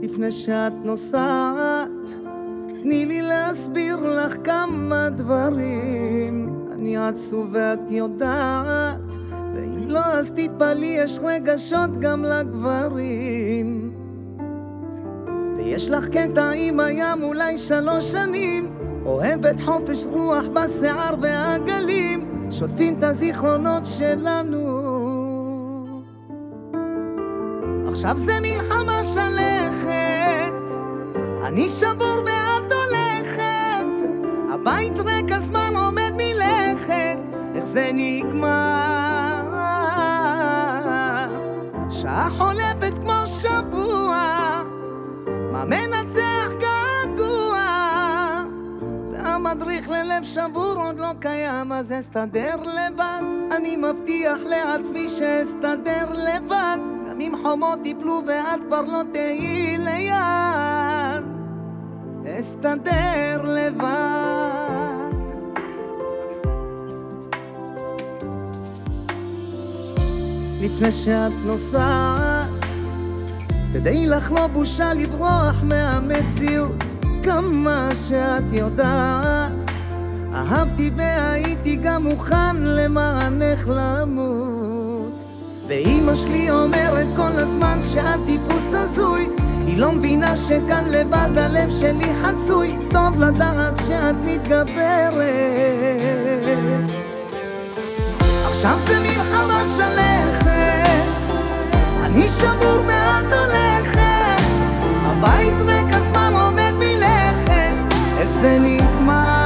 לפני שאת נוסעת, תני לי להסביר לך כמה דברים. אני עצוב ואת יודעת, ואם לא אז תתפלאי, יש רגשות גם לגברים. ויש לך קטע עם הים אולי 3 שנים, אוהבת חופש רוח בשיער והגלים, שוטפים את הזיכרונות שלנו. עכשיו זה מלחמה שלכת, אני שבור ואת הולכת, הבית ריק הזמן עומד מלכת, איך זה נגמר? שעה חולפת כמו שבוע, מה מנצח געגוע, והמדריך ללב שבור עוד לא קיים, אז אסתדר לבד. אני מבטיח לעצמי שאסתדר לבד, גם אם חומות יפלו ואת כבר לא תהיי ליד, אסתדר לבד. לפני שאת נוסעת, תדעי לך לא בושה לברוח מהמציאות, כמה שאת יודעת, אהבתי והייתי גם מוכן למענך למות. ואמא שלי אומרת כל הזמן שאת טיפוס הזוי, היא לא מבינה שכאן לבד הלב שלי חצוי, טוב לדעת שאת מתגברת. עכשיו זה מלחמה שלכת, אני שבור ואת הולכת, הבית ריק הזמן עומד מלכת, איך זה נגמר?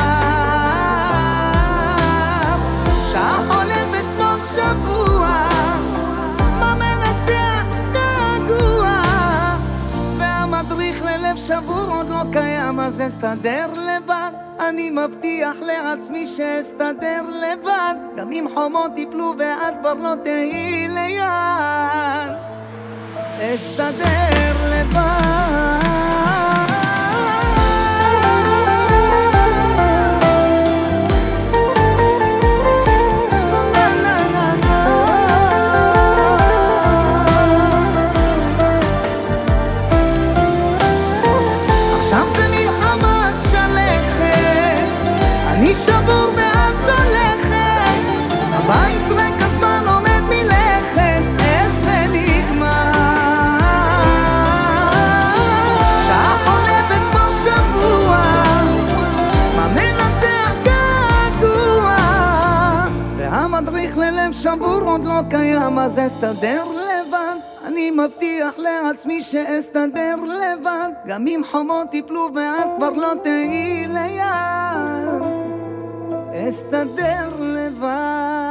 שעה חולפת כמו שבוע, מה מנצח געגוע, והמדריך ללב שבור עוד לא קיים, אז אסתדר לבד. אני מבטיח לעצמי שאסתדר לבד, גם אם חומות יפלו ואת כבר לא תהיי ליד, אסתדר לבד. עכשיו זה מלחמה שלכת, אני שבור ואת הולכת, הבית ריק הזמן עומד מלכת, איך זה נגמר? שעה חולפת כמו שבוע, מה מנצח געגוע, והמדריך ללב שבור עוד לא קיים, אז אסתדר לבד. אני מבטיח לעצמי שאסתדר לבד, גם אם חומות יפלו ואת כבר לא תהיי ליד, אסתדר לבד.